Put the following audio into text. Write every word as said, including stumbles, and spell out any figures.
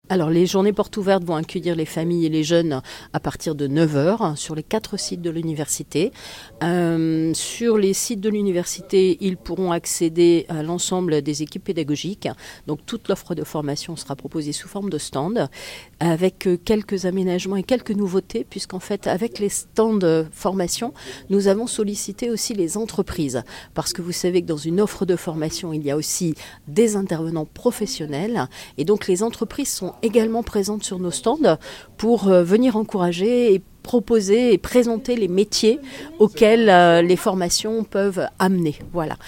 Alors, les journées portes ouvertes vont accueillir les familles et les jeunes à partir de neuf heures sur les quatre sites de l'université. Euh, sur les sites de l'université, ils pourront accéder à l'ensemble des équipes pédagogiques. Donc, toute l'offre de formation sera proposée sous forme de stand, avec quelques aménagements et quelques nouveautés, puisqu'en fait, avec les stands de formation, nous avons sollicité aussi les entreprises. Parce que vous savez que dans une offre de formation, il y a aussi des intervenants professionnels. Et donc, les entreprises sont également présentes sur nos stands pour euh, venir encourager et proposer et présenter les métiers auxquels euh, les formations peuvent amener. Voilà.